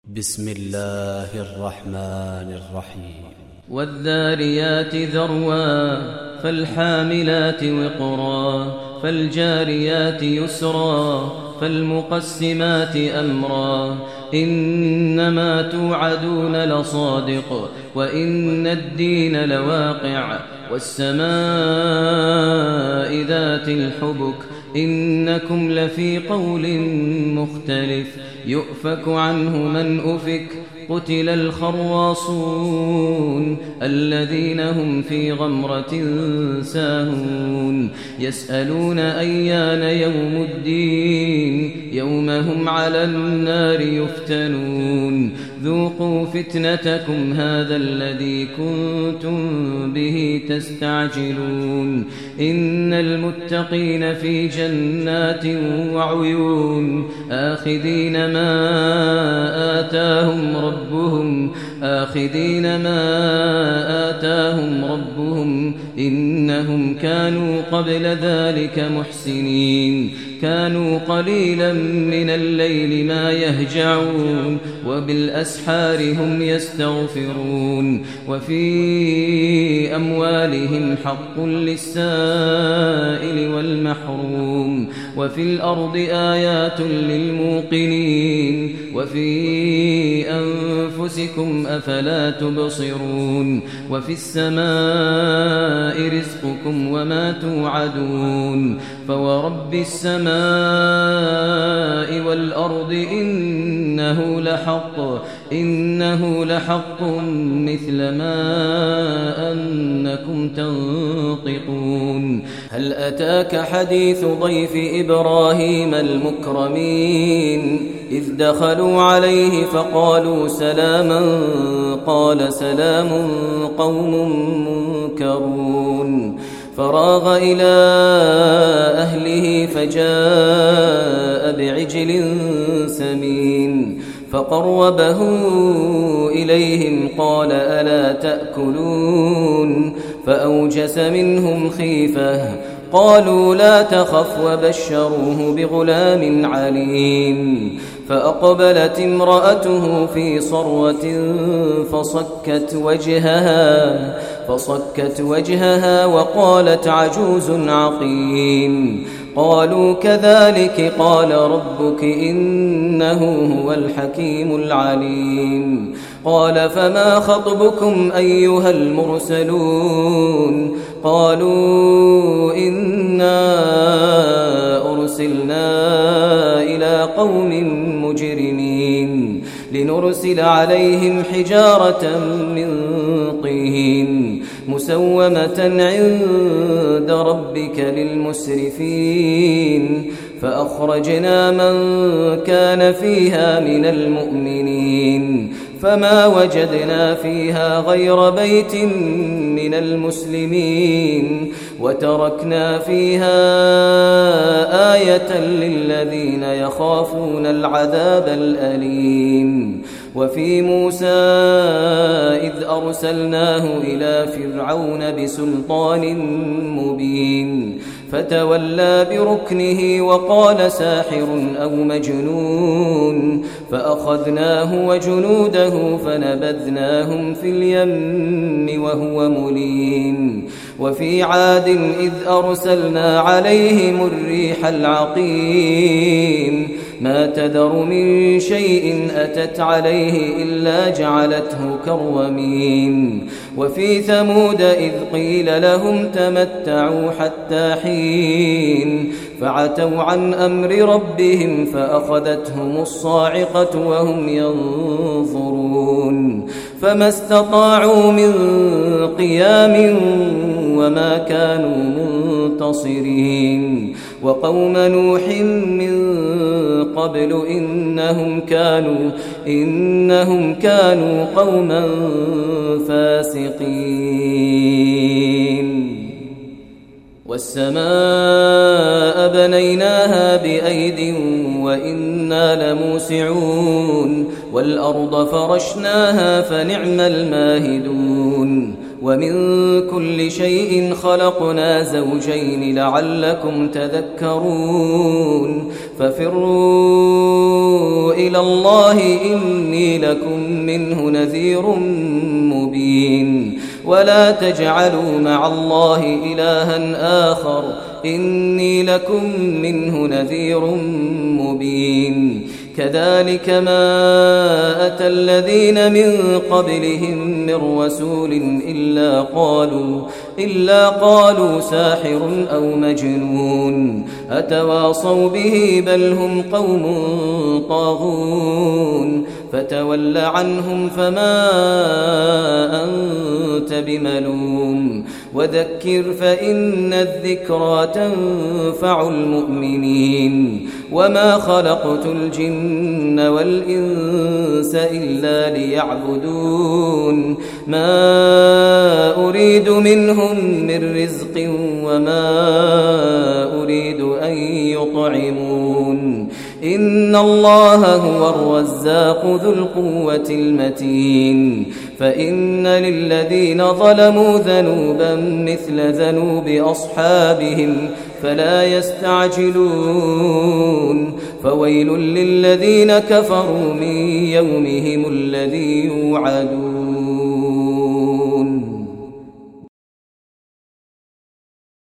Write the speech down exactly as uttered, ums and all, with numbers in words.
بسم الله الرحمن الرحيم والذاريات ذروا فالحاملات وقرا فالجاريات يسرا فالمقسمات أمرا إنما توعدون لصادق وإن الدين لواقع والسماء ذات الحبك إنكم لفي قول مختلف يؤفك عنه من أفك قتل الخراصون الذين هم في غمرة ساهون يسألون أيان يوم الدين يوم هم على النار يفتنون ذوقوا فتنتكم هذا الذي كنتم به تستعجلون إن المتقين في جنات وعيون آخذين ما آتاهم ربهم آخذين ما آتاهم ربهم إنهم كانوا قبل ذلك محسنين كانوا قليلا من الليل ما يهجعون وبالأسحار هم يستغفرون وفي أموالهم حق للسائل والمحروم وفي الأرض آيات للموقنين وفي أنفسكم أفلا تبصرون وفي السماء رزقكم وما توعدون فورب السماء والأرض إنه لحق إنه لحق مثل ما أنكم تنطقون هل أتاك حديث ضيف إبراهيم المكرمين إذ دخلوا عليه فقالوا سلاما قال سلام قوم منكرون فراغ إلى أهله فجاء بعجل سمين فقربه إليهم قال ألا تأكلون فأوجس منهم خيفة قالوا لا تخف وبشروه بغلام عليم فأقبلت امرأته في صروة فصكت وجهها فصكت وجهها وقالت عجوز عقيم قالوا كذلك قال ربك إنه هو الحكيم العليم قال فما خطبكم أيها المرسلون قالوا إنا أرسلنا إلى قوم مجرمين لنرسل عليهم حجارة من طين مسومة عند ربك للمسرفين فأخرجنا من كان فيها من المؤمنين فما وجدنا فيها غير بيت من المسلمين وتركنا فيها آية للذين يخافون العذاب الأليم وفي موسى إذ أرسلناه إلى فرعون بسلطان مبين فتولى بركنه وقال ساحر أو مجنون فأخذناه وجنوده فنبذناهم في اليم وهو مليم وفي عاد إذ أرسلنا عليهم الريح العقيم ما تذر من شيء أتت عليه إلا جعلته كالرميم وفي ثمود إذ قيل لهم تمتعوا حتى حين فعتوا عن أمر ربهم فأخذتهم الصاعقة وهم ينظرون فما استطاعوا من قيام وما كانوا منتصرين وقوم نوح من قبل إنهم كانوا إنهم كانوا قوما فاسقين والسماء بنيناها بأيد وإنا لموسعون والأرض فرشناها فنعم الماهدون ومن كل شيء خلقنا زوجين لعلكم تذكرون ففروا إلى الله إني لكم منه نذير مبين ولا تجعلوا مع الله إلها آخر إني لكم منه نذير مبين كذلك ما أتى الذين من قبلهم من رسول إلا قالوا, إلا قالوا ساحر أو مجنون أتواصوا به بل هم قوم طاغون فتول عنهم فما أنت بملوم وذكر فإن الذكرى تنفع المؤمنين وما خلقت الجن والإنس إلا ليعبدون ما أريد منهم من رزق وما أريد أن يطعمون إن الله هو الرزاق ذو القوة المتين فإن للذين ظلموا ذنوبا مثل ذنوب أصحابهم فلا يستعجلون فويل للذين كفروا من يومهم الذي يوعدون.